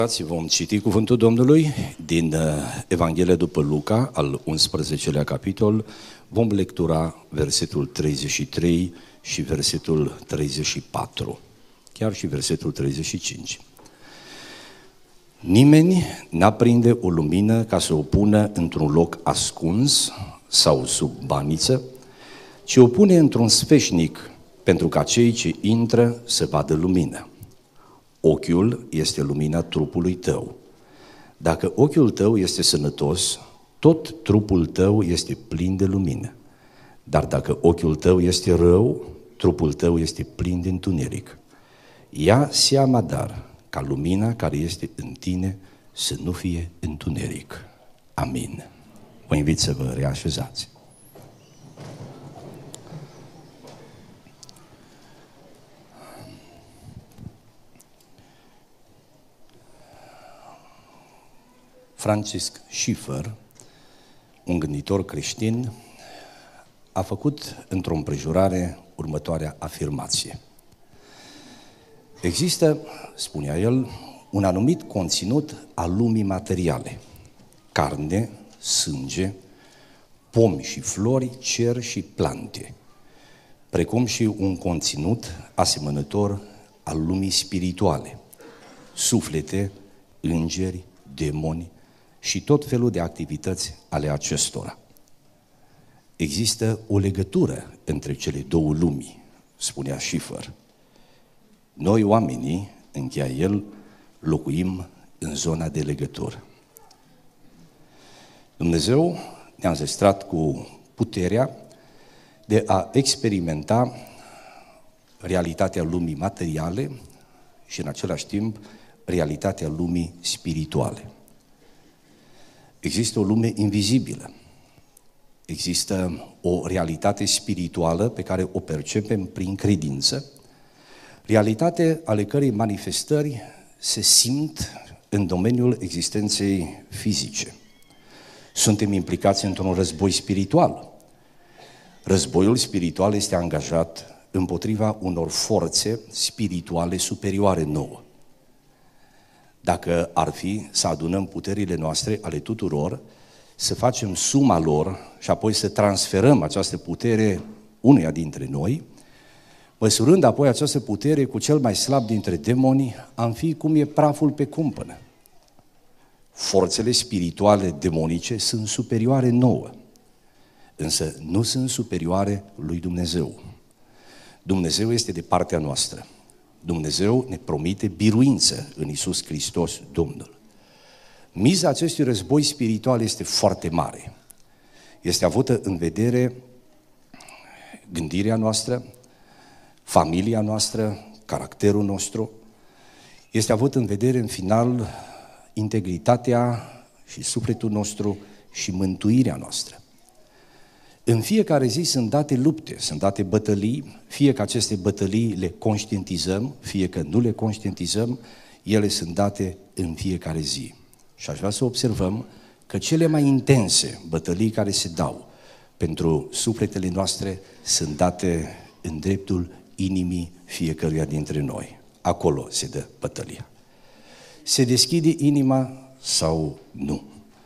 Vom citi cuvântul Domnului din Evanghelia după Luca, al 11-lea capitol. Vom lectura versetul 33 și versetul 34, chiar și versetul 35. Nimeni n-aprinde o lumină ca să o pună într-un loc ascuns sau sub baniță, ci o pune într-un sfeșnic pentru ca cei ce intră să vadă lumină. Ochiul este lumina trupului tău. Dacă ochiul tău este sănătos, tot trupul tău este plin de lumină. Dar dacă ochiul tău este rău, trupul tău este plin de întuneric. Ia seama dar ca lumina care este în tine să nu fie întuneric. Amin. Vă invit să vă reașezați. Francis Schaeffer, un gânditor creștin, a făcut într-o împrejurare următoarea afirmație. Există, spunea el, un anumit conținut al lumii materiale: carne, sânge, pomi și flori, cer și plante, precum și un conținut asemănător al lumii spirituale: suflete, îngeri, demoni și tot felul de activități ale acestora. Există o legătură între cele două lumi, spunea Schaeffer. Noi, oamenii, încheia el, locuim în zona de legătură. Dumnezeu ne-a înzestrat cu puterea de a experimenta realitatea lumii materiale și în același timp realitatea lumii spirituale. Există o lume invizibilă. Există o realitate spirituală pe care o percepem prin credință, realitate ale cărei manifestări se simt în domeniul existenței fizice. Suntem implicați într-un război spiritual. Războiul spiritual este angajat împotriva unor forțe spirituale superioare nouă. Dacă ar fi să adunăm puterile noastre ale tuturor, să facem suma lor și apoi să transferăm această putere unuia dintre noi, măsurând apoi această putere cu cel mai slab dintre demoni, am fi cum e praful pe cumpănă. Forțele spirituale demonice sunt superioare nouă, însă nu sunt superioare lui Dumnezeu. Dumnezeu este de partea noastră. Dumnezeu ne promite biruință în Iisus Hristos, Domnul. Miza acestui război spiritual este foarte mare. Este avută în vedere gândirea noastră, familia noastră, caracterul nostru. Este avut în vedere, în final, integritatea și sufletul nostru și mântuirea noastră. În fiecare zi sunt date lupte, sunt date bătălii, fie că aceste bătălii le conștientizăm, fie că nu le conștientizăm, ele sunt date în fiecare zi. Și aș vrea să observăm că cele mai intense bătălii care se dau pentru sufletele noastre sunt date în dreptul inimii fiecăruia dintre noi. Acolo se dă bătălia. Se deschide inima sau nu?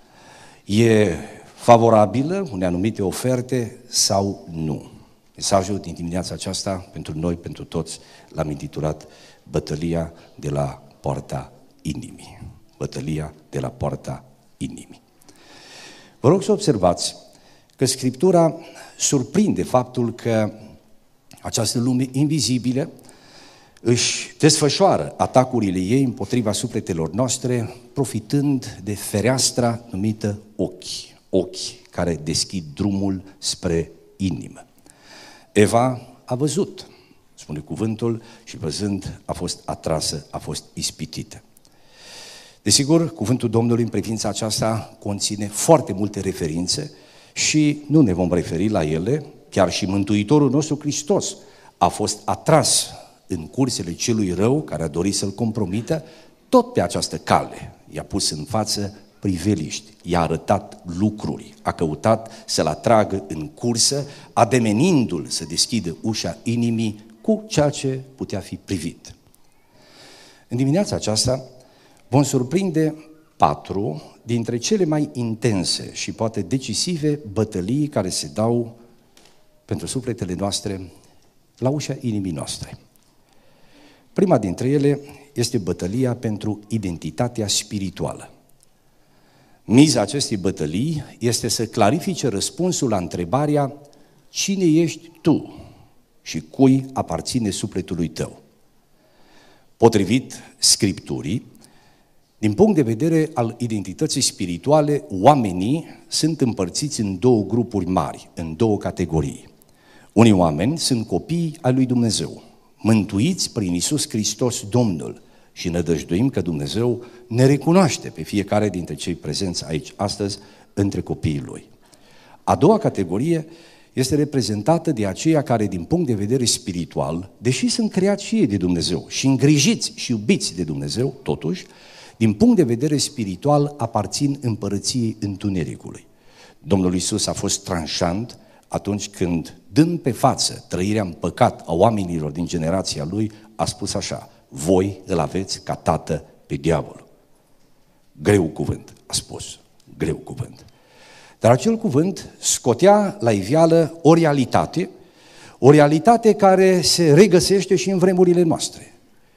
E favorabilă unei anumite oferte sau nu? Mesajul din dimineața aceasta pentru noi, pentru toți, l-am intitulat Bătălia de la poarta inimii. Bătălia de la poarta inimii. Vă rog să observați că Scriptura surprinde faptul că această lume invizibilă își desfășoară atacurile ei împotriva sufletelor noastre, profitând de fereastra numită ochi care deschid drumul spre inimă. Eva a văzut, spune cuvântul, și văzând a fost atrasă, a fost ispitită. Desigur, cuvântul Domnului în privința aceasta conține foarte multe referințe și nu ne vom referi la ele. Chiar și Mântuitorul nostru Hristos a fost atras în cursele celui rău care a dorit să-l compromită, tot pe această cale i-a pus în față priveliști, i-a arătat lucruri, a căutat să-l atragă în cursă, ademenindu-l să deschidă ușa inimii cu ceea ce putea fi privit. În dimineața aceasta vom surprinde 4 dintre cele mai intense și poate decisive bătălii care se dau pentru sufletele noastre la ușa inimii noastre. Prima dintre ele este bătălia pentru identitatea spirituală. Miza acestei bătălii este să clarifice răspunsul la întrebarea: cine ești tu și cui aparține sufletului tău? Potrivit Scripturii, din punct de vedere al identității spirituale, oamenii sunt împărțiți în 2 grupuri mari, în 2 categorii. Unii oameni sunt copii ai lui Dumnezeu, mântuiți prin Iisus Hristos Domnul, și nădăjduim că Dumnezeu ne recunoaște pe fiecare dintre cei prezenți aici astăzi între copiii Lui. A doua categorie este reprezentată de aceia care, din punct de vedere spiritual, deși sunt creați și ei de Dumnezeu și îngrijiți și iubiți de Dumnezeu, totuși, din punct de vedere spiritual, aparțin împărăției întunericului. Domnul Iisus a fost tranșant atunci când, dând pe față trăirea în păcat a oamenilor din generația Lui, a spus așa: voi îl aveți ca tată pe diavol. Greu cuvânt, a spus, greu cuvânt. Dar acel cuvânt scotea la iveală o realitate care se regăsește și în vremurile noastre.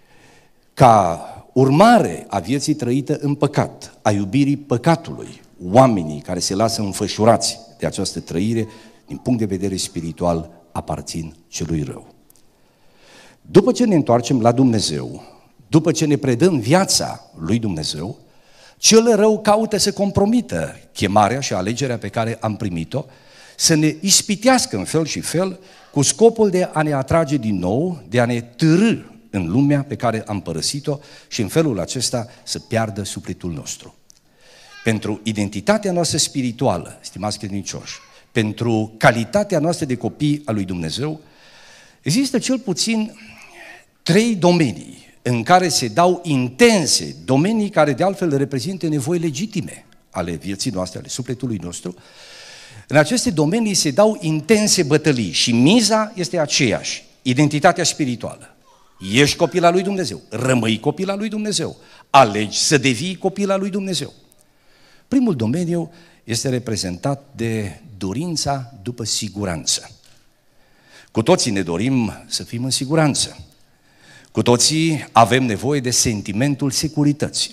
Ca urmare a vieții trăită în păcat, a iubirii păcatului, oamenii care se lasă înfășurați de această trăire, din punct de vedere spiritual, aparțin celui rău. După ce ne întoarcem la Dumnezeu, după ce ne predăm viața lui Dumnezeu, cel rău caută să compromită chemarea și alegerea pe care am primit-o, să ne ispitească în fel și fel, cu scopul de a ne atrage din nou, de a ne târî în lumea pe care am părăsit-o și în felul acesta să piardă sufletul nostru. Pentru identitatea noastră spirituală, stimați credincioși, pentru calitatea noastră de copii al lui Dumnezeu, există cel puțin 3 domenii în care se dau intense, domenii care de altfel reprezintă nevoi legitime ale vieții noastre, ale sufletului nostru. În aceste domenii se dau intense bătălii și miza este aceeași: identitatea spirituală. Ești copil al lui Dumnezeu, rămâi copil al lui Dumnezeu, alegi să devii copil al lui Dumnezeu. Primul domeniu este reprezentat de dorința după siguranță. Cu toții ne dorim să fim în siguranță. Cu toții avem nevoie de sentimentul securității.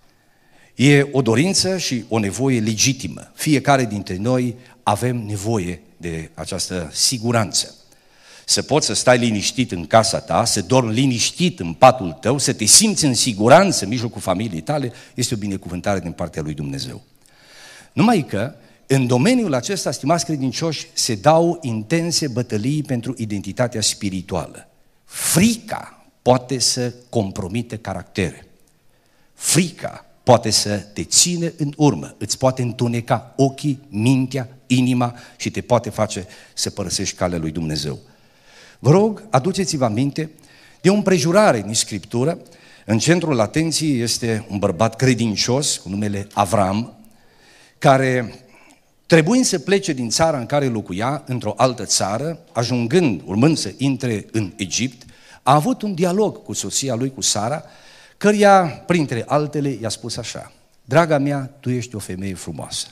E o dorință și o nevoie legitimă. Fiecare dintre noi avem nevoie de această siguranță. Să poți să stai liniștit în casa ta, să dormi liniștit în patul tău, să te simți în siguranță în mijlocul familiei tale, este o binecuvântare din partea lui Dumnezeu. Numai că în domeniul acesta, stimați credincioși, se dau intense bătălii pentru identitatea spirituală. Frica poate să compromite caractere. Frica poate să te țină în urmă, îți poate întuneca ochii, mintea, inima și te poate face să părăsești calea lui Dumnezeu. Vă rog, aduceți-vă aminte de o împrejurare în Scriptură. În centrul atenției este un bărbat credincios cu numele Avram, care, trebuind să plece din țara în care locuia într-o altă țară, urmând să intre în Egipt, a avut un dialog cu soția lui, cu Sara, căreia, printre altele, i-a spus așa: draga mea, tu ești o femeie frumoasă.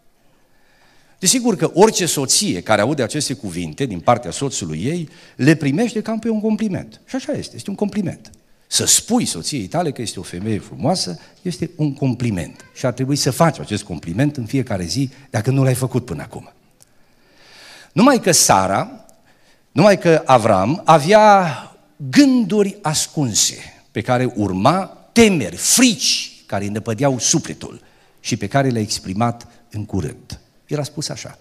Desigur că orice soție care aude aceste cuvinte din partea soțului ei, le primește cam pe un compliment. Și așa este un compliment. Să spui soției tale că este o femeie frumoasă este un compliment. Și ar trebui să faci acest compliment în fiecare zi, dacă nu l-ai făcut până acum. Numai că Avram avea gânduri ascunse pe care urma, temeri, frici care îi năpădeau sufletul și pe care le-a exprimat în curând. El a spus așa: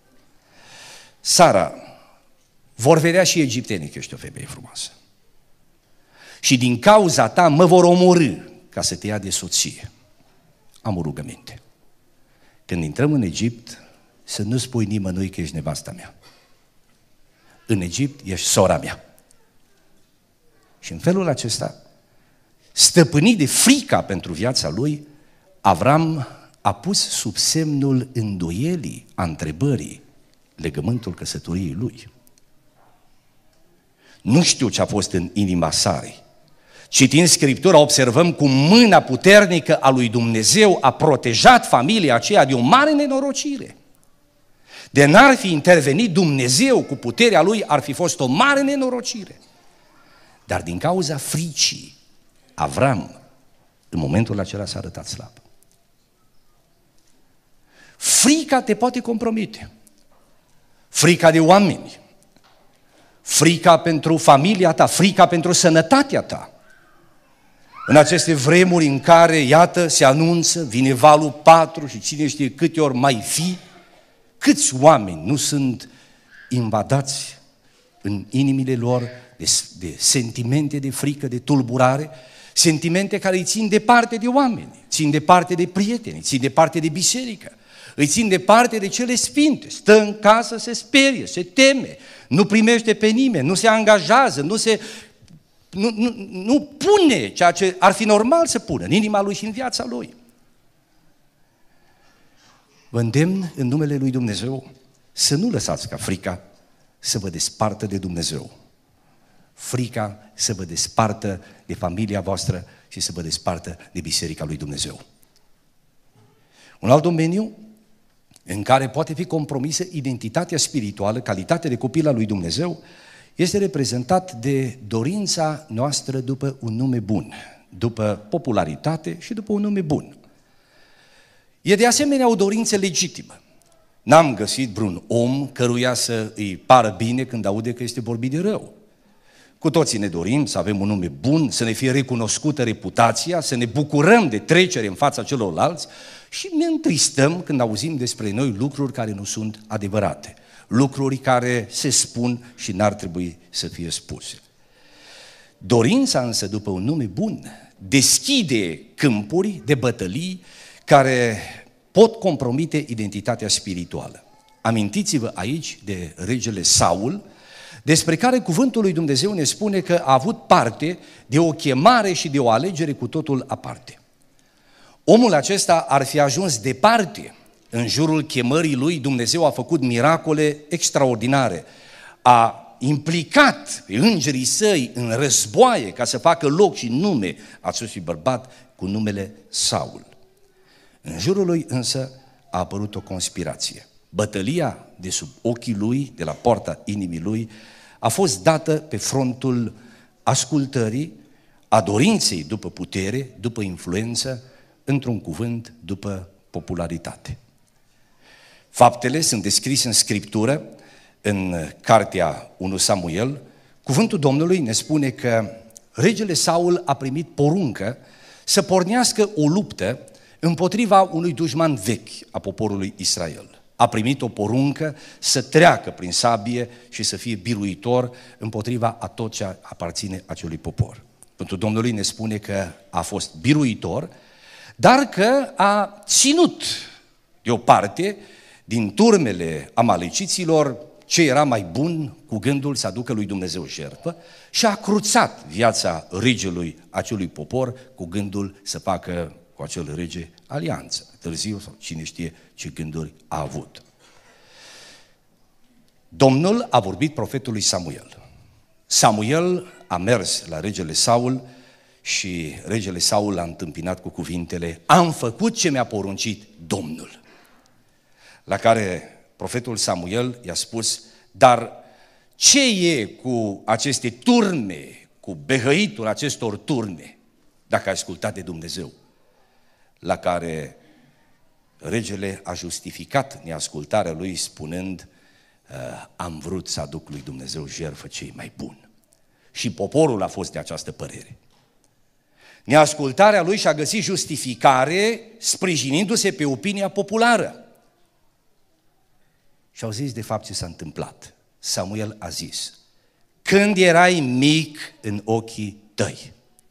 Sara, vor vedea și egiptenii că ești o femeie frumoasă. Și din cauza ta mă vor omorî ca să te ia de soție. Am o rugăminte. Când intrăm în Egipt, să nu spui nimănui că ești nevasta mea. În Egipt ești sora mea. Și în felul acesta, stăpânit de frica pentru viața lui, Avram a pus sub semnul îndoielii, a întrebării, legământul căsătoriei lui. Nu știu ce a fost în inima Sarei, Citind Scriptura, observăm cum mâna puternică a lui Dumnezeu a protejat familia aceea de o mare nenorocire. De n-ar fi intervenit Dumnezeu cu puterea Lui, ar fi fost o mare nenorocire. Dar din cauza fricii, Avram, în momentul acela s-a arătat slab. Frica te poate compromite. Frica de oameni, frica pentru familia ta, frica pentru sănătatea ta. În aceste vremuri în care, iată, se anunță, vine valul 4 și cine știe câte ori mai fi, câți oameni nu sunt invadați în inimile lor de sentimente de frică, de tulburare, sentimente care îi țin departe de oameni, țin departe de prieteni, țin departe de biserică, îi țin departe de cele sfinte, stă în casă, se sperie, se teme, nu primește pe nimeni, nu se angajează, nu pune ceea ce ar fi normal să pună în inima lui și în viața lui. Vă îndemn în numele lui Dumnezeu să nu lăsați ca frica să vă despartă de Dumnezeu. Frica să vă despartă de familia voastră și să vă despartă de Biserica lui Dumnezeu. Un alt domeniu în care poate fi compromisă identitatea spirituală, calitatea de copil al lui Dumnezeu, este reprezentat de dorința noastră după un nume bun, după popularitate și după un nume bun. E de asemenea o dorință legitimă. N-am găsit vreun om căruia să îi pară bine când aude că este vorbit de rău. Cu toții ne dorim să avem un nume bun, să ne fie recunoscută reputația, să ne bucurăm de trecere în fața celorlalți și ne întristăm când auzim despre noi lucruri care nu sunt adevărate, lucruri care se spun și n-ar trebui să fie spuse. Dorința însă după un nume bun deschide câmpuri de bătălii care pot compromite identitatea spirituală. Amintiți-vă aici de regele Saul, despre care cuvântul lui Dumnezeu ne spune că a avut parte de o chemare și de o alegere cu totul aparte. Omul acesta ar fi ajuns departe în jurul chemării lui, Dumnezeu a făcut miracole extraordinare, a implicat pe îngerii săi în războaie ca să facă loc și nume acestui bărbat cu numele Saul. În jurul lui însă a apărut o conspirație. Bătălia de sub ochii lui, de la poarta inimii lui, a fost dată pe frontul ascultării, a dorinței după putere, după influență, într-un cuvânt, după popularitate. Faptele sunt descrise în Scriptură, în cartea 1 Samuel. Cuvântul Domnului ne spune că regele Saul a primit poruncă să pornească o luptă împotriva unui dușman vechi a poporului Israel. A primit o poruncă să treacă prin sabie și să fie biruitor împotriva a tot ce aparține acelui popor. Cuvântul Domnului ne spune că a fost biruitor, dar că a ținut deoparte din turmele amaleciților ce era mai bun cu gândul să aducă lui Dumnezeu jertfă și a cruțat viața regelui acelui popor cu gândul să facă cu acel rege alianță. Târziu sau cine știe ce gânduri a avut. Domnul a vorbit profetului Samuel. Samuel a mers la regele Saul și regele Saul l-a întâmpinat cu cuvintele: am făcut ce mi-a poruncit Domnul. La care profetul Samuel i-a spus: dar ce e cu aceste turme, cu behăitul acestor turme, dacă ai ascultat de Dumnezeu? La care regele a justificat neascultarea lui spunând: am vrut să aduc lui Dumnezeu jertfă cei mai buni. Și poporul a fost de această părere. Neascultarea lui și-a găsit justificare sprijinindu-se pe opinia populară. Și au zis de fapt ce s-a întâmplat. Samuel a zis: când erai mic în ochii tăi.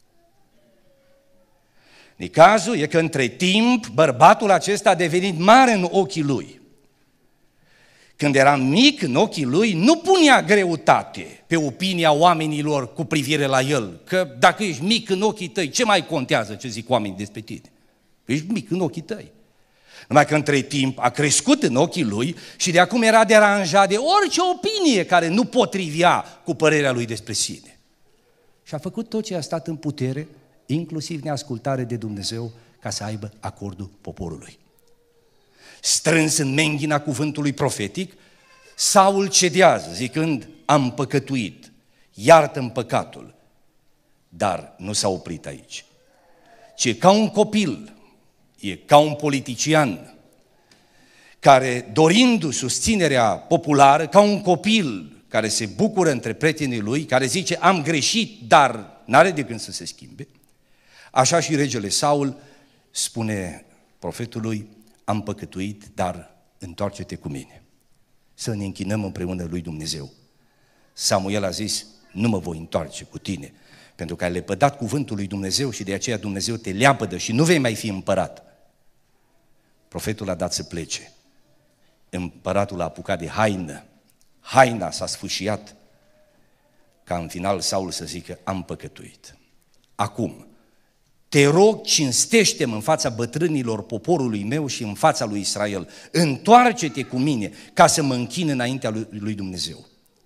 Necazul e că între timp bărbatul acesta a devenit mare în ochii lui. Când era mic în ochii lui, nu punea greutate pe opinia oamenilor cu privire la el. Că dacă ești mic în ochii tăi, ce mai contează ce zic oamenii despre tine? Ești mic în ochii tăi. Numai că între timp a crescut în ochii lui și de acum era deranjat de orice opinie care nu potrivea cu părerea lui despre sine. și a făcut tot ce a stat în putere, inclusiv neascultare de Dumnezeu, ca să aibă acordul poporului. Strâns în menghina cuvântului profetic, Saul cedează, zicând, am păcătuit, iartă-mi păcatul. Dar nu s-a oprit aici, ci ca un copil, e ca un politician, care, dorindu susținerea populară, ca un copil care se bucură între prietenii lui, care zice, am greșit, dar n-are de gând să se schimbe, așa și regele Saul spune profetului, am păcătuit, dar întoarce-te cu mine, să ne închinăm împreună lui Dumnezeu. Samuel a zis, nu mă voi întoarce cu tine, pentru că ai lepădat cuvântul lui Dumnezeu și de aceea Dumnezeu te leapădă și nu vei mai fi împărat. Profetul a dat să plece. Împăratul a apucat de haină, haina s-a sfâșiat, ca în final Saul să zică, am păcătuit. Acum, te rog, cinstește-mă în fața bătrânilor poporului meu și în fața lui Israel, întoarce-te cu mine ca să mă închin înaintea lui Dumnezeu.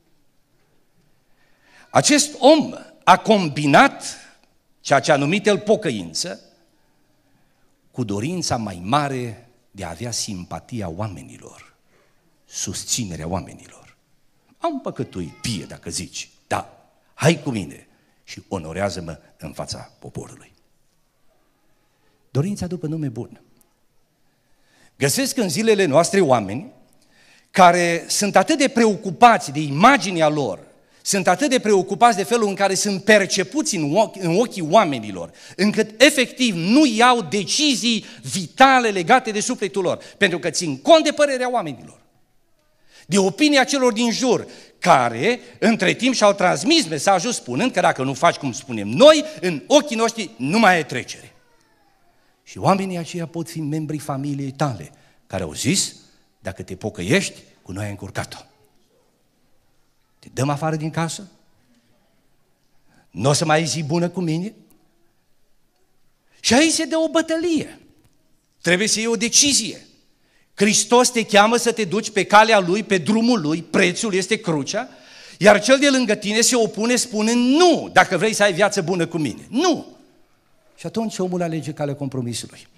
Acest om a combinat ceea ce a numit el pocăință cu dorința mai mare de a avea simpatia oamenilor, susținerea oamenilor. Am păcătuit, fie dacă zici, da, hai cu mine și onorează-mă în fața poporului. Dorința după nume bun. Găsesc în zilele noastre oameni care sunt atât de preocupați de imaginea lor, sunt atât de preocupați de felul în care sunt percepuți în ochii oamenilor, încât efectiv nu iau decizii vitale legate de sufletul lor, pentru că țin cont de părerea oamenilor, de opinia celor din jur, care între timp și-au transmis mesajul spunând că dacă nu faci cum spunem noi, în ochii noștri nu mai ai trecere. Și oamenii aceia pot fi membrii familiei tale, care au zis, dacă te pocăiești, cu noi ai încurcat-o. Te dăm afară din casă? Nu o să mai ai zi bună cu mine? Și aici se dă o bătălie. Trebuie să iei o decizie. Hristos te cheamă să te duci pe calea Lui, pe drumul Lui, prețul este crucea, iar cel de lângă tine se opune spunând, nu, dacă vrei să ai viață bună cu mine. Nu! Și atunci omul alege calea compromisului.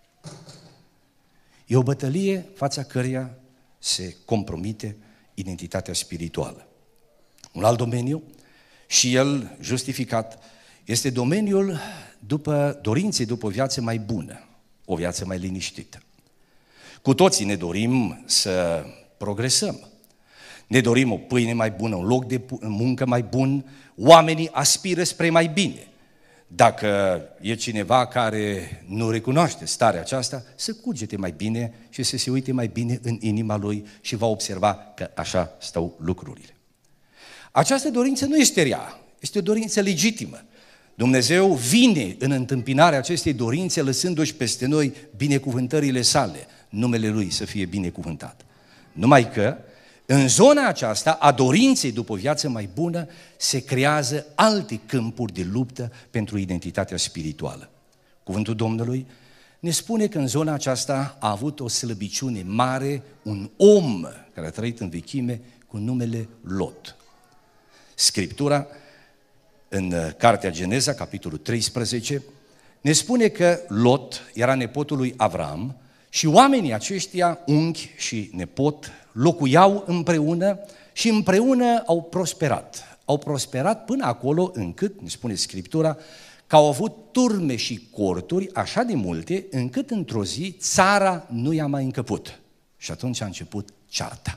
E o bătălie fața căreia se compromite identitatea spirituală. Un alt domeniu, și el justificat, este domeniul dorinței după o viață mai bună, o viață mai liniștită. Cu toții ne dorim să progresăm. Ne dorim o pâine mai bună, un loc de muncă mai bun, oamenii aspiră spre mai bine. Dacă e cineva care nu recunoaște starea aceasta, să cugete mai bine și să se uite mai bine în inima lui și va observa că așa stau lucrurile. Această dorință nu este rea, este o dorință legitimă. Dumnezeu vine în întâmpinarea acestei dorințe lăsându-și peste noi binecuvântările sale, numele Lui să fie binecuvântat. Numai că în zona aceasta a dorinței după o viață mai bună se creează alte câmpuri de luptă pentru identitatea spirituală. Cuvântul Domnului ne spune că în zona aceasta a avut o slăbiciune mare un om care a trăit în vechime cu numele Lot. Scriptura, în cartea Geneza, capitolul 13, ne spune că Lot era nepotul lui Avram și oamenii aceștia, unchi și nepot, locuiau împreună și împreună au prosperat. Au prosperat până acolo încât, ne spune Scriptura, că au avut turme și corturi așa de multe, încât într-o zi țara nu i-a mai încăput. Și atunci a început cearta.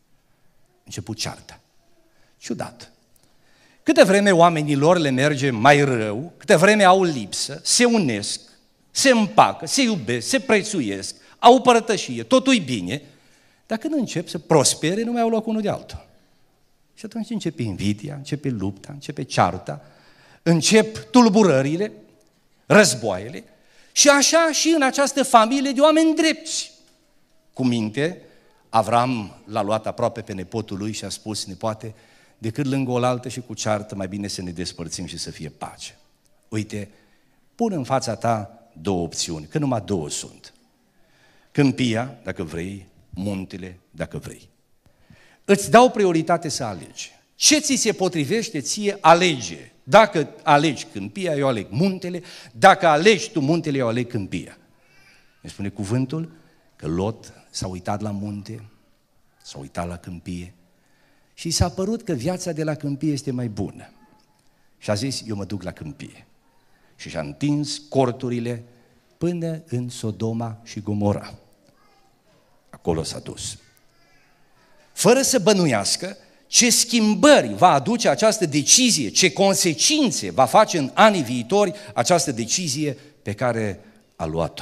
Ciudat. Câte vreme oamenilor le merge mai rău, câte vreme au lipsă, se unesc, se împacă, se iubesc, se prețuiesc, au părătășie, totul-i bine, dar când încep să prospere, nu mai au loc unul de altul. Și atunci începe invidia, începe lupta, începe cearta, încep tulburările, războaiele și așa și în această familie de oameni drepți. Cu minte, Avram l-a luat aproape pe nepotul lui și a spus, nepoate, decât lângă oaltă și cu ceartă, mai bine să ne despărțim și să fie pace. Uite, pun în fața ta două opțiuni, că numai două sunt. Câmpia, dacă vrei, muntele, dacă vrei. Îți dau prioritate să alegi. Ce ți se potrivește, ție alege. Dacă alegi câmpia, eu aleg muntele, dacă alegi tu muntele, eu aleg câmpia. Ne spune cuvântul că Lot s-a uitat la munte, s-a uitat la câmpie și s-a părut că viața de la câmpie este mai bună. Și a zis, eu mă duc la câmpie. Și și-a întins corturile până în Sodoma și Gomora. Acolo s-a dus. Fără să bănuiască ce schimbări va aduce această decizie, ce consecințe va face în anii viitori această decizie pe care a luat-o.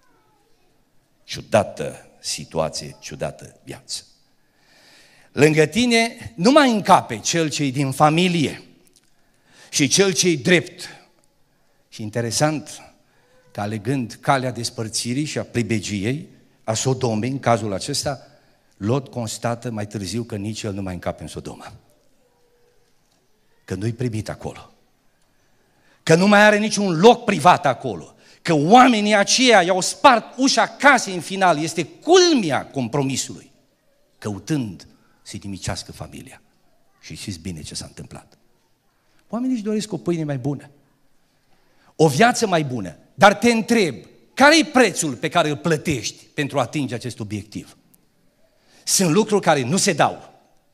Ciudată situație, ciudată viață. Lângă tine nu mai încape cel ce-i din familie și cel ce-i drept. Și interesant că alegând calea despărțirii și a pribegiei, a Sodomei, în cazul acesta, Lot constată mai târziu că nici el nu mai încape în Sodoma. Că nu-i primit acolo. Că nu mai are niciun loc privat acolo. Că oamenii aceia i-au spart ușa casei în final. Este culmea compromisului. Căutând să-i nimicească familia. Și știți bine ce s-a întâmplat. Oamenii își doresc o pâine mai bună. O viață mai bună. Dar te întreb, care e prețul pe care îl plătești pentru a atinge acest obiectiv? Sunt lucruri care nu se dau.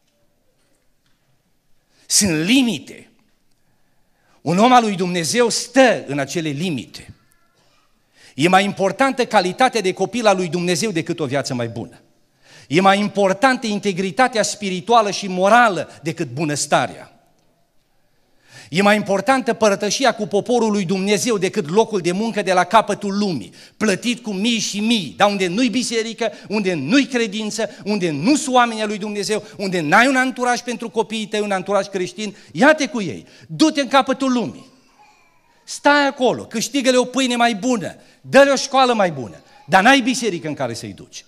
Sunt limite. Un om al lui Dumnezeu stă în acele limite. E mai importantă calitatea de copil al lui Dumnezeu decât o viață mai bună. E mai importantă integritatea spirituală și morală decât bunăstarea. E mai importantă părătășia cu poporul lui Dumnezeu decât locul de muncă de la capătul lumii, plătit cu mii și mii, dar unde nu-i biserică, unde nu-i credință, unde nu sunt oamenii al lui Dumnezeu, unde n-ai un anturaj pentru copiii tăi, un anturaj creștin, ia-te cu ei, du-te în capătul lumii. Stai acolo, câștigă-le o pâine mai bună, dă-le o școală mai bună, dar n-ai biserică în care să-i duci.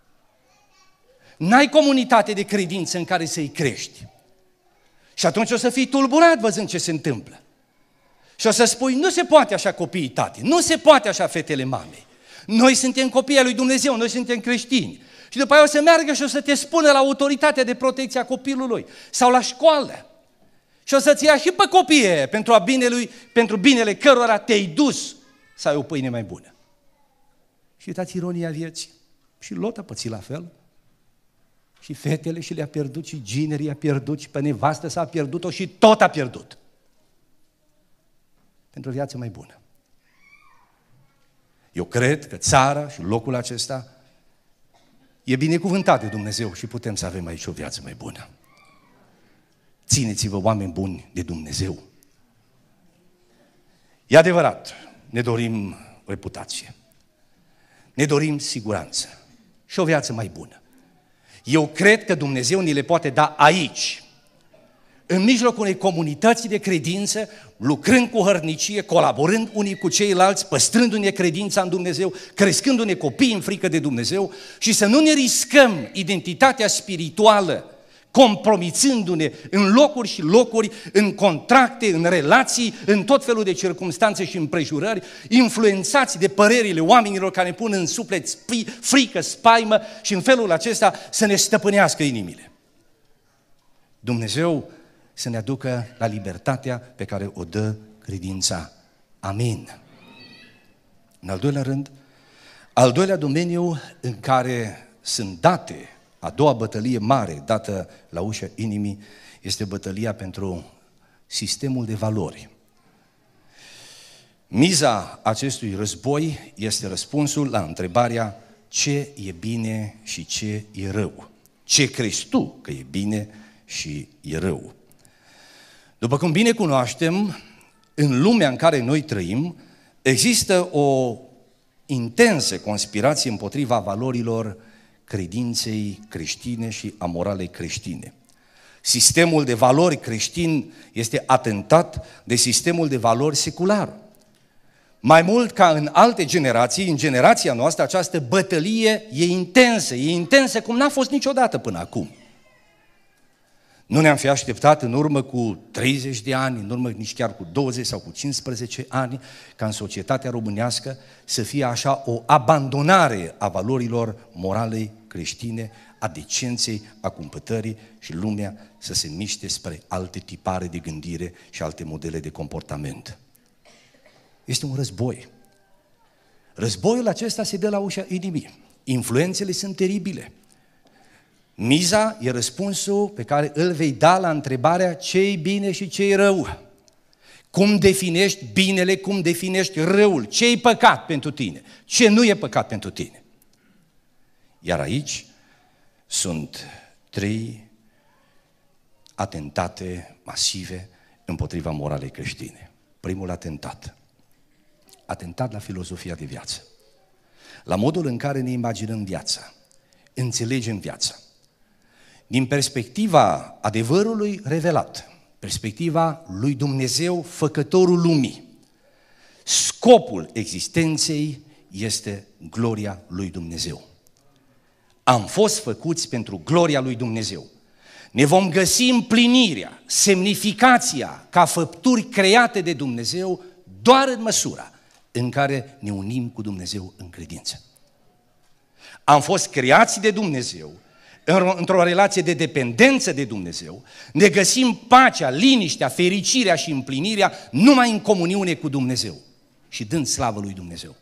N-ai comunitate de credință în care să-i crești. Și atunci o să fii tulburat văzând ce se întâmplă. Și o să spui, nu se poate așa copiii tati, nu se poate așa fetele mamei. Noi suntem copii ai lui Dumnezeu, noi suntem creștini. Și după aia o să meargă și o să te spună la autoritatea de protecție a copilului sau la școală. Și o să-ți ia și pe copie pentru binele cărora te-ai dus să ai o pâine mai bună. Și uitați ironia vieții. Și Lot a pățit la fel. Și fetele și le-a pierdut, și ginerii a pierdut, și pe nevastă s-a pierdut-o și tot a pierdut. Pentru o viață mai bună. Eu cred că țara și locul acesta e binecuvântat de Dumnezeu și putem să avem aici o viață mai bună. Țineți-vă, oameni buni, de Dumnezeu. E adevărat, ne dorim reputație. Ne dorim siguranță și o viață mai bună. Eu cred că Dumnezeu ni le poate da aici, în mijlocul unei comunități de credință, lucrând cu hărnicie, colaborând unii cu ceilalți, păstrându-ne credința în Dumnezeu, crescându-ne copii în frică de Dumnezeu și să nu ne riscăm identitatea spirituală, compromițându-ne în locuri și locuri, în contracte, în relații, în tot felul de circumstanțe și împrejurări, influențați de părerile oamenilor care ne pun în suflet frică, spaimă și în felul acesta să ne stăpânească inimile. Dumnezeu să ne aducă la libertatea pe care o dă credința. Amin. În al doilea rând, al doilea domeniu în care sunt date, a doua bătălie mare dată la ușa inimii, este bătălia pentru sistemul de valori. Miza acestui război este răspunsul la întrebarea ce e bine și ce e rău. Ce crezi tu că e bine și e rău? După cum bine cunoaștem, în lumea în care noi trăim, există o intensă conspirație împotriva valorilor credinței creștine și a moralei creștine. Sistemul de valori creștin este atentat de sistemul de valori secular. Mai mult ca în alte generații, în generația noastră, această bătălie e intensă cum n-a fost niciodată până acum. Nu ne-am fi așteptat în urmă cu 30 de ani, în urmă nici chiar cu 20 sau cu 15 ani, ca în societatea românească să fie așa o abandonare a valorilor moralei creștine, a decenței, a cumpătării și lumea să se miște spre alte tipare de gândire și alte modele de comportament. Este un război. Războiul acesta se dă la ușa inimii. Influențele sunt teribile. Miza e răspunsul pe care îl vei da la întrebarea ce-i bine și ce-i rău. Cum definești binele, cum definești răul, ce-i păcat pentru tine, ce nu e păcat pentru tine. Iar aici sunt 3 atentate masive împotriva moralei creștine. Primul atentat la filozofia de viață, la modul în care ne imaginăm viața, înțelegem viața. Din perspectiva adevărului revelat, perspectiva lui Dumnezeu, făcătorul lumii, scopul existenței este gloria lui Dumnezeu. Am fost făcuți pentru gloria lui Dumnezeu. Ne vom găsi împlinirea, semnificația ca făpturi create de Dumnezeu doar în măsura în care ne unim cu Dumnezeu în credință. Am fost creați de Dumnezeu într-o relație de dependență de Dumnezeu, ne găsim pacea, liniștea, fericirea și împlinirea numai în comuniune cu Dumnezeu și dând slavă lui Dumnezeu.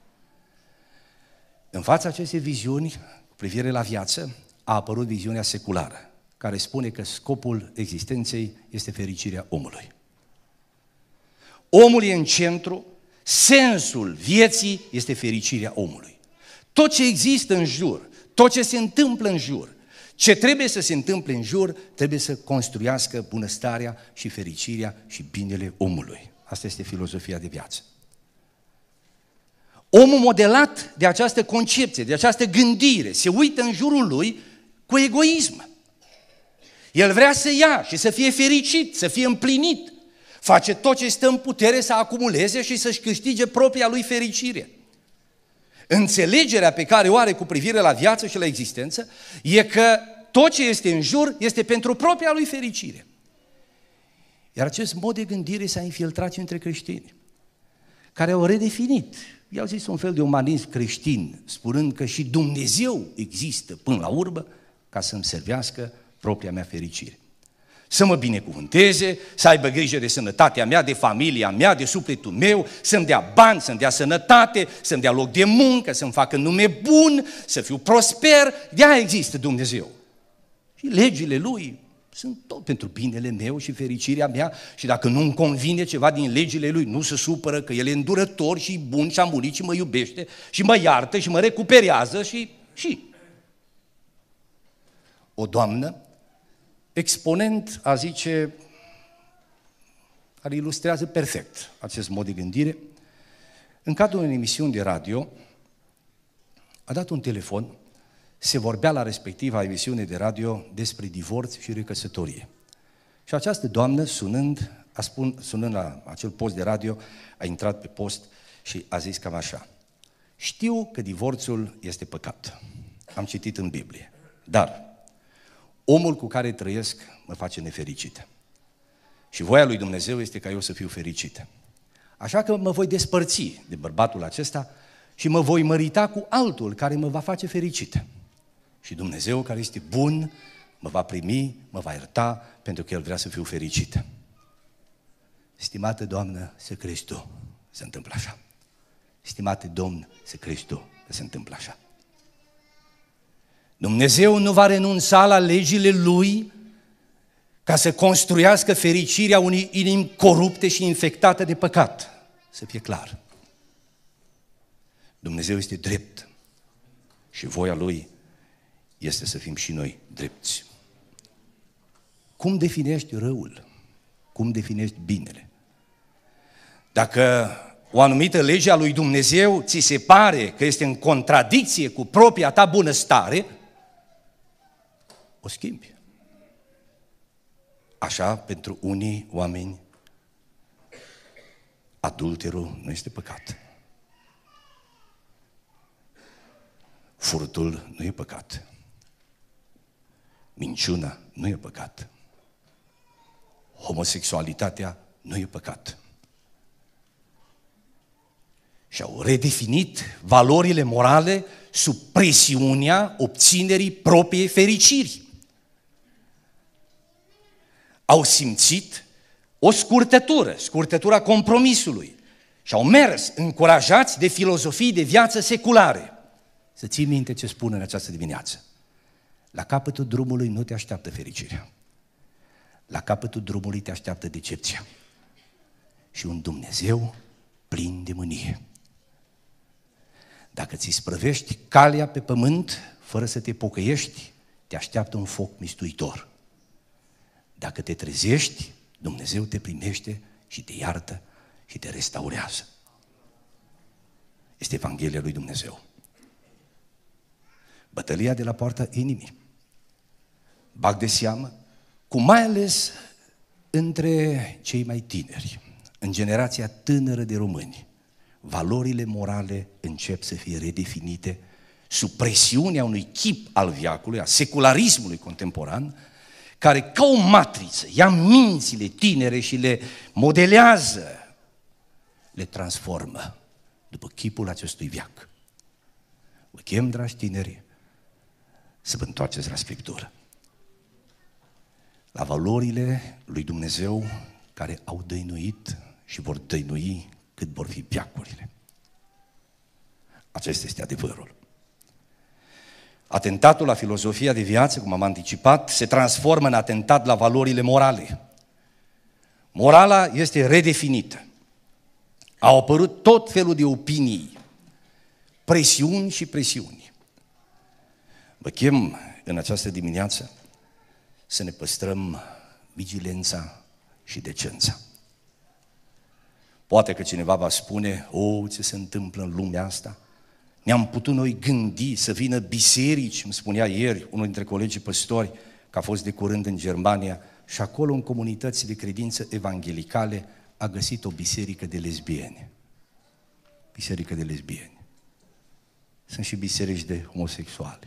În fața acestei viziuni, cu privire la viață, a apărut viziunea seculară, care spune că scopul existenței este fericirea omului. Omul e în centru, sensul vieții este fericirea omului. Tot ce există în jur, tot ce se întâmplă în jur, ce trebuie să se întâmple în jur, trebuie să construiască bunăstarea și fericirea și binele omului. Asta este filozofia de viață. Omul modelat de această concepție, de această gândire, se uită în jurul lui cu egoism. El vrea să ia și să fie fericit, să fie împlinit. Face tot ce stă în putere să acumuleze și să-și câștige propria lui fericire. Înțelegerea pe care o are cu privire la viață și la existență e că tot ce este în jur este pentru propria lui fericire. Iar acest mod de gândire s-a infiltrat între creștini, care au redefinit, i-au zis un fel de umanism creștin, spunând că și Dumnezeu există până la urmă ca să-mi servească propria mea fericire. Să mă binecuvânteze, să aibă grijă de sănătatea mea, de familia mea, de sufletul meu, să-mi dea bani, să-mi dea sănătate, să-mi dea loc de muncă, să-mi facă nume bun, să fiu prosper. De-aia există Dumnezeu. Și legile Lui sunt tot pentru binele meu și fericirea mea și dacă nu-mi convine ceva din legile Lui, nu se supără că El e îndurător și bun și a murit și mă iubește și mă iartă și mă recuperează și... O doamnă, exponent, a zice, care ilustrează perfect acest mod de gândire, în cadrul unei emisiuni de radio, a dat un telefon, se vorbea la respectiva emisiune de radio despre divorț și recăsătorie. Și această doamnă, sunând la acel post de radio, a intrat pe post și a zis cam așa: știu că divorțul este păcat, am citit în Biblie, dar omul cu care trăiesc mă face nefericită. Și voia lui Dumnezeu este ca eu să fiu fericită. Așa că mă voi despărți de bărbatul acesta și mă voi mărita cu altul care mă va face fericită. Și Dumnezeu, care este bun, mă va primi, mă va ierta, pentru că El vrea să fiu fericită. Stimată Doamnă, să crezi Tu, se întâmplă așa. Stimate Domn, să crezi Tu, că se întâmplă așa. Dumnezeu nu va renunța la legile Lui ca să construiască fericirea unei inimi corupte și infectate de păcat. Să fie clar. Dumnezeu este drept și voia Lui este să fim și noi drepți. Cum definești răul? Cum definești binele? Dacă o anumită lege a lui Dumnezeu ți se pare că este în contradicție cu propria ta bunăstare, o schimbi. Așa, pentru unii oameni, adulterul nu este păcat. Furtul nu e păcat. Minciuna nu e păcat. Homosexualitatea nu e păcat. Și-au redefinit valorile morale sub presiunea obținerii propriei fericiri. Au simțit o scurtătura compromisului și au mers încurajați de filozofii de viață seculare. Să ții minte ce spun în această dimineață. La capătul drumului nu te așteaptă fericirea. La capătul drumului te așteaptă decepția. Și un Dumnezeu plin de mânie. Dacă ți sprăvești calea pe pământ fără să te pocăiești, te așteaptă un foc mistuitor. Dacă te trezești, Dumnezeu te primește și te iartă și te restaurează. Este Evanghelia lui Dumnezeu. Bătălia de la poarta inimii. Bag de seamă, cu mai ales între cei mai tineri, în generația tânără de români, valorile morale încep să fie redefinite sub presiunea unui chip al veacului, a secularismului contemporan, care ca o matriță ia mințile tinere și le modelează, le transformă după chipul acestui veac. Vă chem, dragi tineri, să vă întoarceți la Scriptură, la valorile lui Dumnezeu care au dăinuit și vor dăinui cât vor fi veacurile. Acesta este adevărul. Atentatul la filozofia de viață, cum am anticipat, se transformă în atentat la valorile morale. Morala este redefinită. Au apărut tot felul de opinii, presiuni și presiuni. Vă chem în această dimineață să ne păstrăm vigilența și decența. Poate că cineva va spune, ce se întâmplă în lumea asta? Ne-am putut noi gândi să vină biserici, îmi spunea ieri unul dintre colegii păstori, că a fost de curând în Germania, și acolo în comunități de credință evanghelicale a găsit o biserică de lesbiene. Biserică de lesbiene. Sunt și biserici de homosexuale.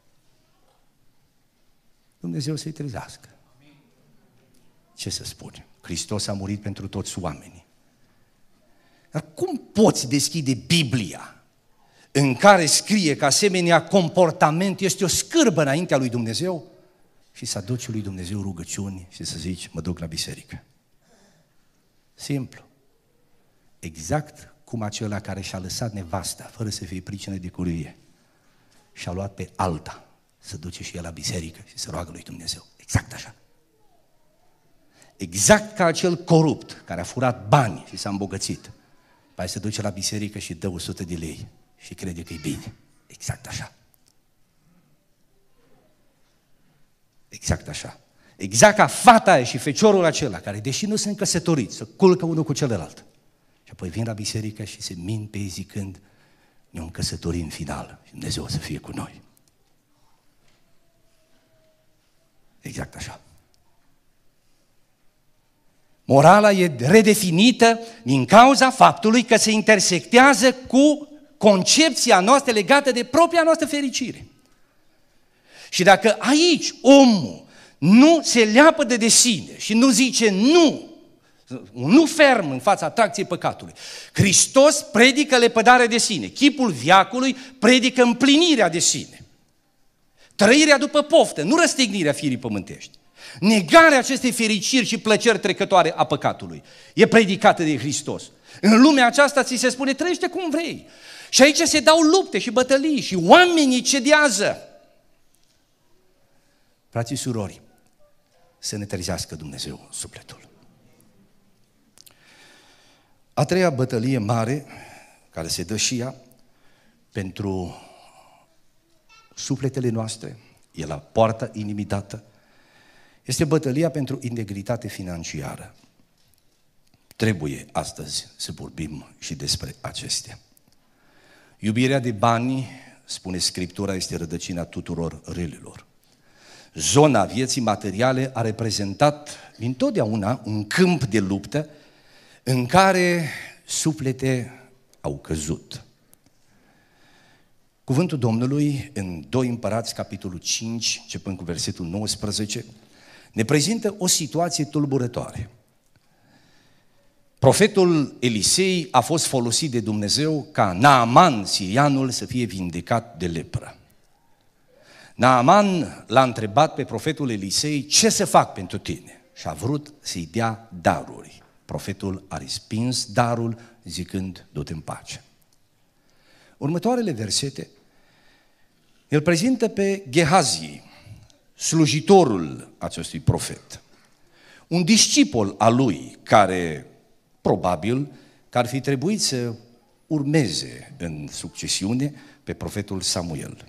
Dumnezeu să-i trezească. Ce să spune? Hristos a murit pentru toți oamenii. Dar cum poți deschide Biblia în care scrie că asemenea comportament este o scârbă înaintea lui Dumnezeu și să aduci lui Dumnezeu rugăciuni și să zici, mă duc la biserică? Simplu. Exact cum acela care și-a lăsat nevasta fără să fie pricină de curie și-a luat pe alta să duce și el la biserică și să roagă lui Dumnezeu. Exact așa. Exact ca acel corupt care a furat bani și s-a îmbogățit. Păi se duce la biserică și dă 100 de lei și crede că e bine. Exact așa. Exact așa. Exact ca fata aia și feciorul acela care, deși nu sunt căsătoriți, să culcă unul cu celălalt. Și apoi vin la biserică și se mint pe ei zicând, ne-om căsători în final și Dumnezeu o să fie cu noi. Exact așa. Morala e redefinită din cauza faptului că se intersectează cu concepția noastră legată de propria noastră fericire. Și dacă aici omul nu se leapădă de sine și nu zice nu ferm în fața atracției păcatului, Hristos predică lepădarea de sine, chipul veacului predică împlinirea de sine, trăirea după poftă, nu răstignirea firii pământești. Negarea acestei fericiri și plăceri trecătoare a păcatului e predicată de Hristos. În lumea aceasta ți se spune, trăiește cum vrei. Și aici se dau lupte și bătălii și oamenii cedează. Frații și surori, să ne trezească Dumnezeu sufletul. A treia bătălie mare, care se dă și ea pentru sufletele noastre, e la poarta inimii dată, este bătălia pentru integritate financiară. Trebuie astăzi să vorbim și despre acestea. Iubirea de bani, spune Scriptura, este rădăcina tuturor relelor. Zona vieții materiale a reprezentat dintotdeauna un câmp de luptă în care suflete au căzut. Cuvântul Domnului în 2 Împărați, capitolul 5, începând cu versetul 19, ne prezintă o situație tulburătoare. Profetul Elisei a fost folosit de Dumnezeu ca Naaman, sirianul, să fie vindecat de lepră. Naaman l-a întrebat pe profetul Elisei: ce să fac pentru tine? Și a vrut să-i dea daruri. Profetul a respins darul zicând: du-te în pace. Următoarele versete îl prezintă pe Gehazi, slujitorul acestui profet, un discipol al lui care probabil că ar fi trebuit să urmeze în succesiune pe profetul Samuel.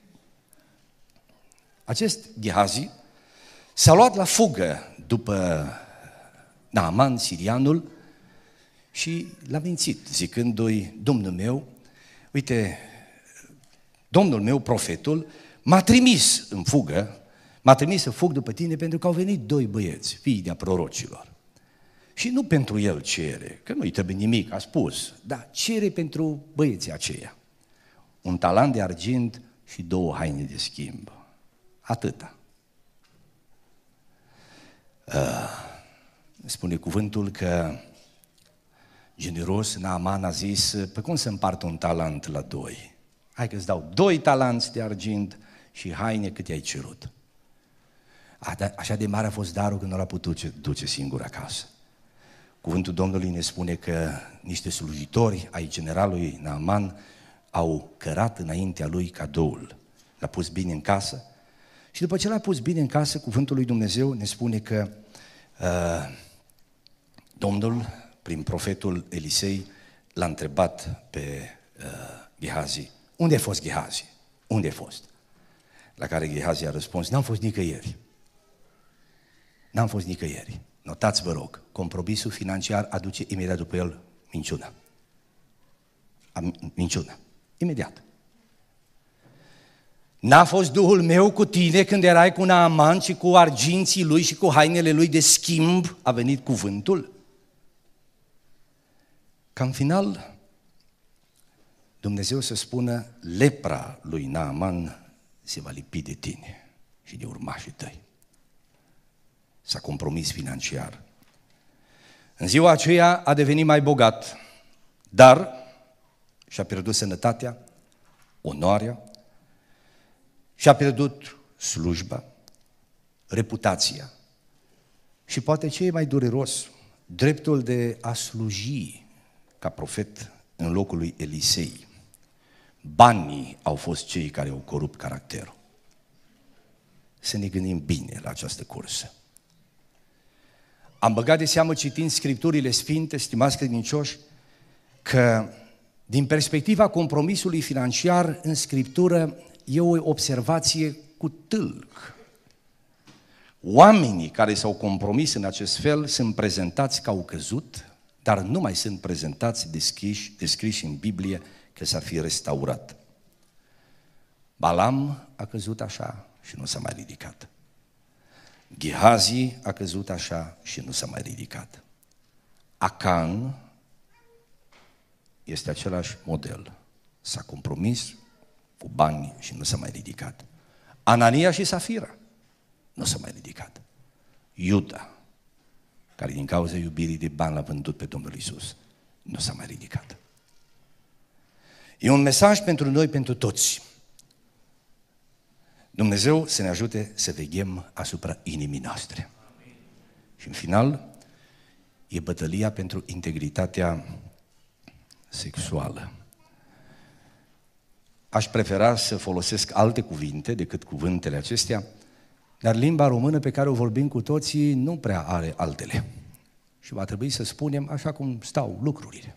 Acest Gehazi s-a luat la fugă după Naaman, sirianul, și l-a mințit, zicându-i: Domnul meu, uite, Domnul meu, profetul, m-a trimis în fugă, m-a trimis să fug după tine pentru că au venit 2 băieți, fii de-a prorocilor. Și nu pentru el cere, că nu-i trebuie nimic, a spus, dar cere pentru băieții aceia 1 talant de argint și 2 haine de schimb. Atâta. Spune cuvântul că generos Naaman a zis: pe cum să împart 1 talent la 2? Hai că îți dau 2 talanți de argint și haine cât i-ai cerut. Așa de mare a fost darul că nu l-a putut duce singur acasă. Cuvântul Domnului ne spune că niște slujitori ai generalului Naaman au cărat înaintea lui cadoul. L-a pus bine în casă și după ce l-a pus bine în casă, cuvântul lui Dumnezeu ne spune că Domnul, prin profetul Elisei, l-a întrebat pe Gehazi: unde a fost Gehazi? Unde a fost? La care Gehazi a răspuns: n-am fost nicăieri. N-am fost nicăieri. Notați, vă rog, compromisul financiar aduce imediat după el minciuna. Minciuna. Imediat. N-a fost Duhul meu cu tine când erai cu Naaman și cu arginții lui și cu hainele lui de schimb, a venit cuvântul? Ca în final, Dumnezeu să spună: lepra lui Naaman se va lipi de tine și de urmașii tăi. S-a compromis financiar. În ziua aceea a devenit mai bogat, dar și-a pierdut sănătatea, onoarea, și-a pierdut slujba, reputația și poate ce e mai dureros, dreptul de a sluji ca profet în locul lui Elisei. Banii au fost cei care au corupt caracterul. Să ne gândim bine la această cursă. Am băgat de seamă, citind Scripturile Sfinte, stimați credincioși, că din perspectiva compromisului financiar în Scriptură e o observație cu tâlc. Oamenii care s-au compromis în acest fel sunt prezentați că au căzut, dar nu mai sunt prezentați descriși în Biblie că s-ar fi restaurat. Balam a căzut așa și nu s-a mai ridicat. Gehazi a căzut așa și nu s-a mai ridicat. Acan este același model. S-a compromis cu bani și nu s-a mai ridicat. Anania și Safira nu s-a mai ridicat. Iuda, care din cauza iubirii de bani l-a vândut pe Domnul Iisus, nu s-a mai ridicat. E un mesaj pentru noi, pentru toți. Dumnezeu să ne ajute să veghem asupra inimii noastre. Și în final, e bătălia pentru integritatea sexuală. Aș prefera să folosesc alte cuvinte decât cuvântele acestea, dar limba română pe care o vorbim cu toții nu prea are altele. Și va trebui să spunem așa cum stau lucrurile.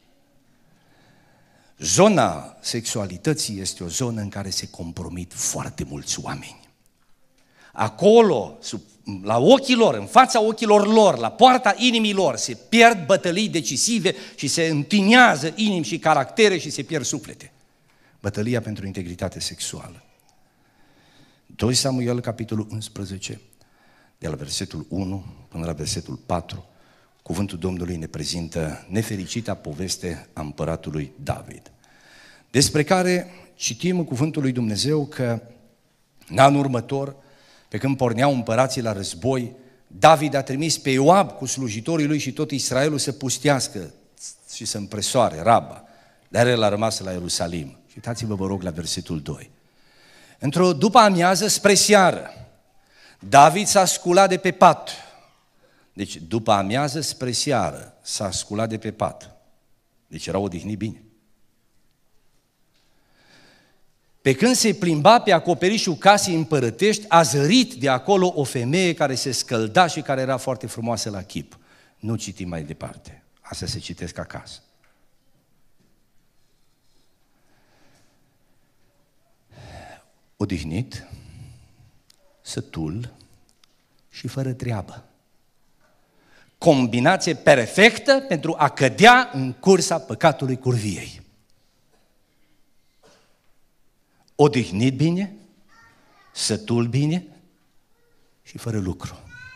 Zona sexualității este o zonă în care se compromit foarte mulți oameni. Acolo, la ochii lor, în fața ochilor lor, la poarta inimii lor, se pierd bătălii decisive și se întinează inimi și caractere și se pierd suflete. Bătălia pentru integritate sexuală. 2 Samuel, capitolul 11, de la versetul 1 până la versetul 4, cuvântul Domnului ne prezintă nefericita poveste a împăratului David, despre care citim în cuvântul lui Dumnezeu că în anul următor, pe când porneau împărații la război, David a trimis pe Ioab cu slujitorii lui și tot Israelul să pustească și să împresoare Raba, dar el a rămas la Ierusalim. Și uitați-vă, vă rog, la versetul 2. Într-o după amiază spre seară, David s-a sculat de pe pat. Deci după amiază spre seară s-a sculat de pe pat. Deci era odihnit bine. Pe când se plimba pe acoperișul casei împărătești, a zărit de acolo o femeie care se scălda și care era foarte frumoasă la chip. Nu citim mai departe. Asta se citesc acasă. Odihnit, sătul și fără treabă. Combinație perfectă pentru a cădea în cursa păcatului curviei. Odihnit bine, sătul bine și fără lucru.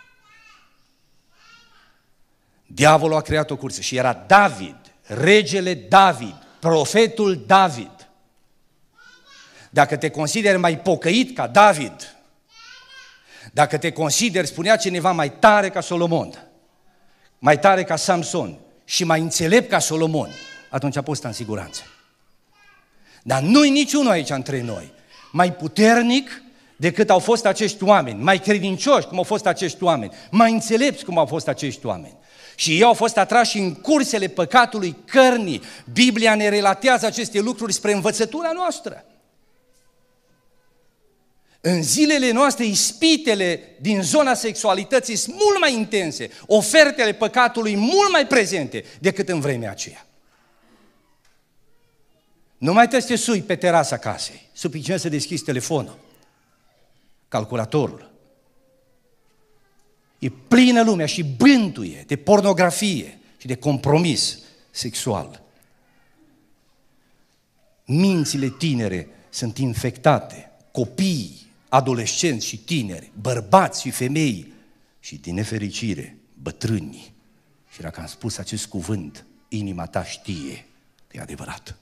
Diavolul a creat o cursă și era David, regele David, profetul David. Dacă te consideri mai pocăit ca David, dacă te consideri, spunea cineva, mai tare ca Solomon, mai tare ca Samson și mai înțelept ca Solomon, atunci poți sta în siguranță. Dar nu-i niciunul aici între noi mai puternic decât au fost acești oameni, mai credincioși cum au fost acești oameni, mai înțelepți cum au fost acești oameni. Și ei au fost atrași în cursele păcatului cărnii. Biblia ne relatează aceste lucruri spre învățătura noastră. În zilele noastre, ispitele din zona sexualității sunt mult mai intense, ofertele păcatului mult mai prezente decât în vremea aceea. Nu mai trebuie să te sui pe terasa casei, suficient să deschizi telefonul, calculatorul. E plină lumea și bântuie de pornografie și de compromis sexual. Mințile tinere sunt infectate, copiii, adolescenți și tineri, bărbați și femei și, din nefericire, bătrâni. Și dacă am spus acest cuvânt, inima ta știe că e adevărat.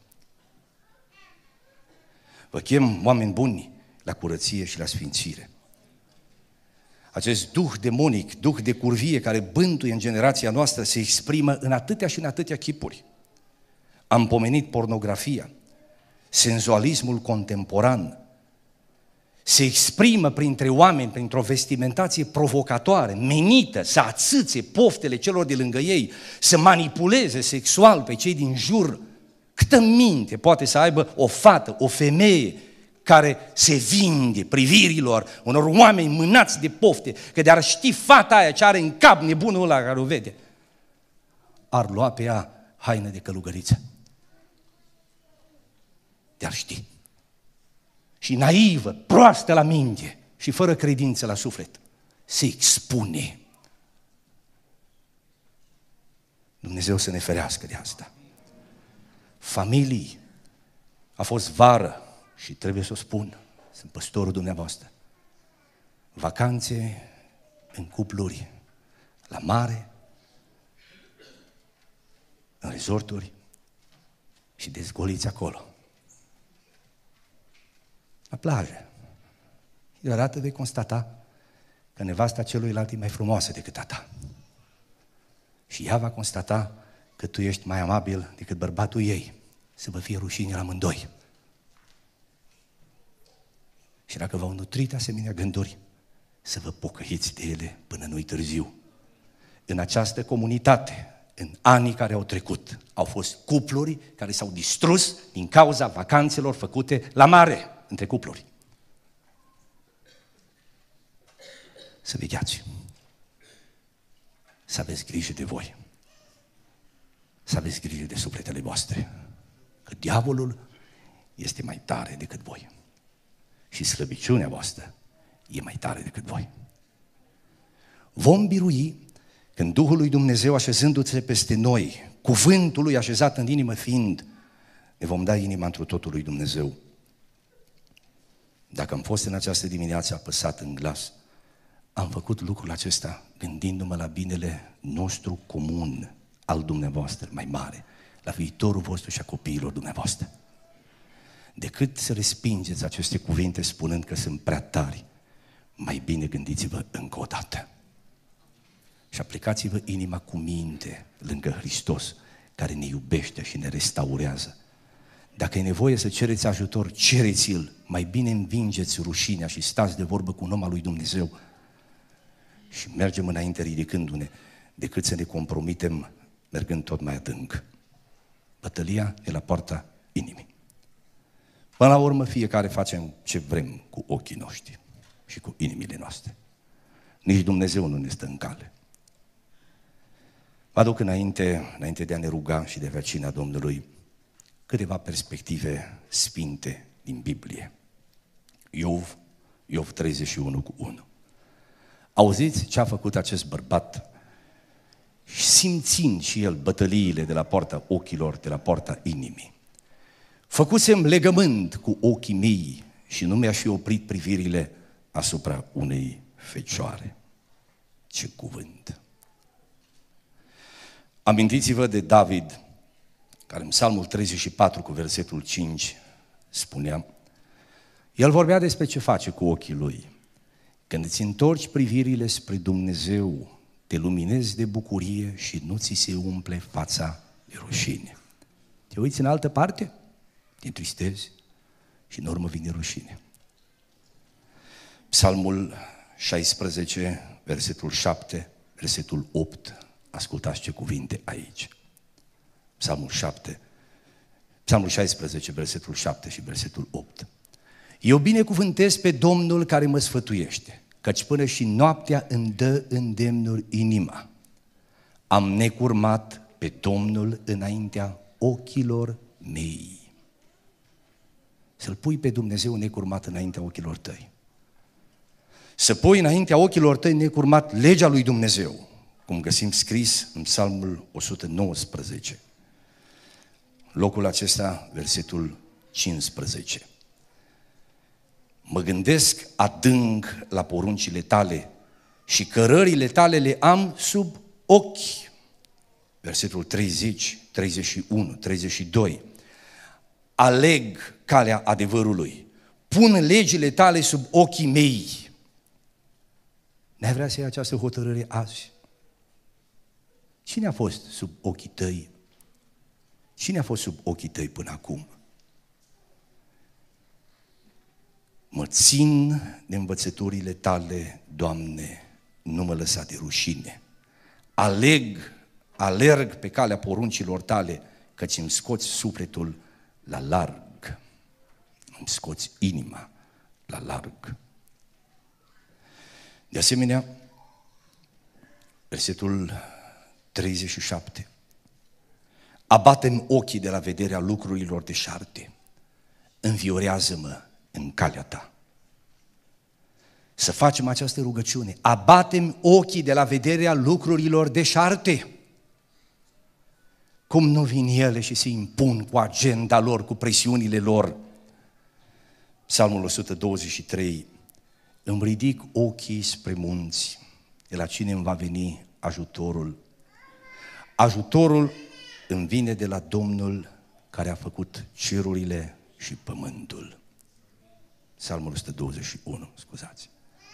Vă chem, oameni buni, la curăție și la sfințire. Acest duh demonic, duh de curvie care bântuie în generația noastră se exprimă în atâtea și în atâtea chipuri. Am pomenit pornografia, senzualismul contemporan, se exprimă printre oameni, printr-o vestimentație provocatoare, menită să ațâțe poftele celor de lângă ei, să manipuleze sexual pe cei din jur. Câtă minte poate să aibă o fată, o femeie care se vinde privirilor unor oameni mânați de pofte, că de-ar ști fata aia ce are în cap nebunul ăla care o vede, ar lua pe ea haină de călugăriță. De-ar ști. Și naivă, proastă la minte și fără credință la suflet, se expune. Dumnezeu să ne ferească de asta. Familii, a fost vară și trebuie să o spun, sunt păstorul dumneavoastră. Vacanțe în cupluri, la mare, în resorturi și dezgoliți acolo. La plajă. Deodată vei constata că nevasta celuilalt e mai frumoasă decât a ta. Și ea va constata că tu ești mai amabil decât bărbatul ei. Să vă fie rușine la amândoi. Și dacă v-au nutrit asemenea gânduri, să vă pocăiți de ele până nu-i târziu. În această comunitate, în anii care au trecut, au fost cupluri care s-au distrus din cauza vacanțelor făcute la mare, între cupluri. Să vegheați. Să aveți grijă de voi. Să aveți grijă de sufletele voastre. Că diavolul este mai tare decât voi. Și slăbiciunea voastră e mai tare decât voi. Vom birui când Duhul lui Dumnezeu așezându-se peste noi, cuvântul lui așezat în inimă fiind, ne vom da inima întru totul lui Dumnezeu. Dacă am fost în această dimineață apăsat în glas, am făcut lucrul acesta gândindu-mă la binele nostru comun, al dumneavoastră mai mare, la viitorul vostru și a copiilor dumneavoastră. Decât să respingeți aceste cuvinte spunând că sunt prea tari, mai bine gândiți-vă încă o dată. Și aplicați-vă inima cu minte lângă Hristos, care ne iubește și ne restaurează. Dacă e nevoie să cereți ajutor, cereți-l. Mai bine învingeți rușinea și stați de vorbă cu un om al lui Dumnezeu și mergem înainte ridicându-ne, decât să ne compromitem mergând tot mai adânc. Bătălia e la poarta inimii. Până la urmă, fiecare facem ce vrem cu ochii noștri și cu inimile noastre. Nici Dumnezeu nu ne stă în cale. Vă aduc înainte de a ne ruga și de a avea cina Domnului, câteva perspective sfinte din Biblie. Iov 31:1. Auziți ce a făcut acest bărbat, simțind și el bătăliile de la poarta ochilor, de la poarta inimii. Făcusem legământ cu ochii mei și nu mi-aș fi oprit privirile asupra unei fecioare. Ce cuvânt! Amintiți-vă de David, care în Psalmul 34 cu versetul 5 spunea, el vorbea despre ce face cu ochii lui. Când îți întorci privirile spre Dumnezeu, te luminezi de bucurie și nu ți se umple fața de rușine. Te uiți în altă parte, te întristezi și în urmă vine rușine. Psalmul 16, versetul 7, versetul 8, ascultați ce cuvinte aici. Psalmul 16, versetul 7 și versetul 8. Eu binecuvântez pe Domnul care mă sfătuiește, căci până și noaptea îmi dă îndemnuri inima. Am necurmat pe Domnul înaintea ochilor mei. Să-L pui pe Dumnezeu necurmat înaintea ochilor tăi. Să pui înaintea ochilor tăi necurmat legea lui Dumnezeu, cum găsim scris în Psalmul 119. Locul acesta, versetul 15. Mă gândesc adânc la poruncile tale și cărările tale le am sub ochi. Versetul 30, 31, 32. Aleg calea adevărului. Pun legile tale sub ochii mei. N-ai vrea să iei această hotărâre azi? Cine a fost sub ochii tăi? Cine a fost sub ochii tăi până acum? Mă țin de învățăturile tale, Doamne, nu mă lăsa de rușine. Alerg pe calea poruncilor tale, căci îmi scoți sufletul la larg. Îmi scoți inima la larg. De asemenea, versetul 37. Abate-mi ochii de la vederea lucrurilor deșarte. Înviorează-mă în calea ta. Să facem această rugăciune. Abate-mi ochii de la vederea lucrurilor deșarte. Cum nu vin ele și se impun cu agenda lor, cu presiunile lor. Psalmul 123. Îmi ridic ochii spre munți, de la cine îmi va veni ajutorul. Ajutorul îmi vine de la Domnul care a făcut cerurile și pământul. Psalmul 121, scuzați.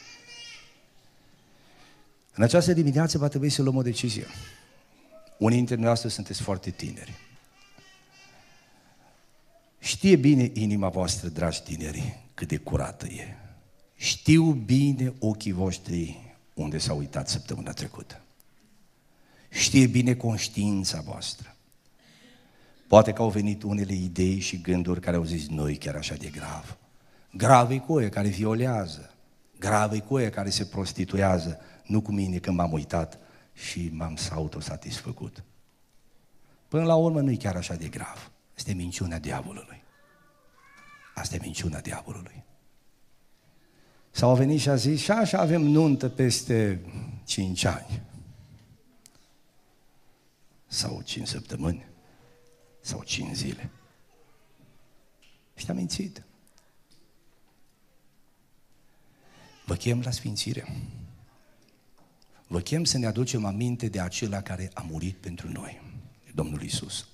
În această dimineață va trebui să luăm o decizie. Unii dintre noastre sunteți foarte tineri. Știe bine inima voastră, dragi tineri, cât de curată e. Știu bine ochii voștri unde s-au uitat săptămâna trecută. Știe bine conștiința voastră. Poate că au venit unele idei și gânduri care au zis, nu e chiar așa de grav. Grav e cu oia care violează, grav e cu oia care se prostituează, nu cu mine că m-am uitat și m-am autosatisfăcut. Până la urmă nu e chiar așa de grav. Asta e minciuna diavolului. Asta e minciuna diavolului. Sau a venit și a zis, și așa avem nuntă peste 5 ani. Sau 5 săptămâni. Sau 5 zile. Și te-a mințit. Vă chem la sfințire. Vă chem să ne aducem aminte de acela care a murit pentru noi, Domnul Iisus,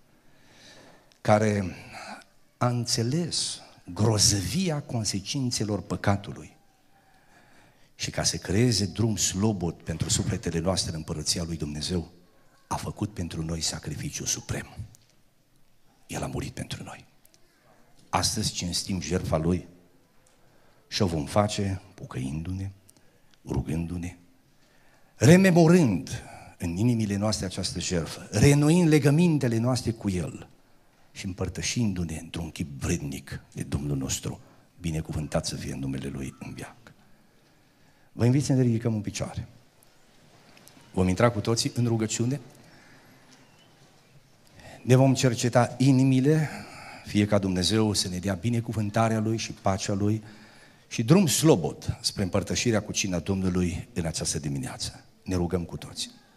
care a înțeles grozăvia consecințelor păcatului și ca să creeze drum slobod pentru sufletele noastre în Împărăția lui Dumnezeu, a făcut pentru noi sacrificiul suprem. El a murit pentru noi. Astăzi cinstim jertfa Lui și o vom face pocăindu-ne, rugându-ne, rememorând în inimile noastre această jertfă, reînnoind legămintele noastre cu El și împărtășindu-ne într-un chip vrednic de Domnul nostru, binecuvântat să fie în numele Lui în veac. Vă invit să ne ridicăm în picioare. Vom intra cu toții în rugăciune. Ne vom cerceta inimile, fie ca Dumnezeu să ne dea binecuvântarea Lui și pacea Lui și drum slobod spre împărtășirea cu cina Domnului în această dimineață. Ne rugăm cu toții.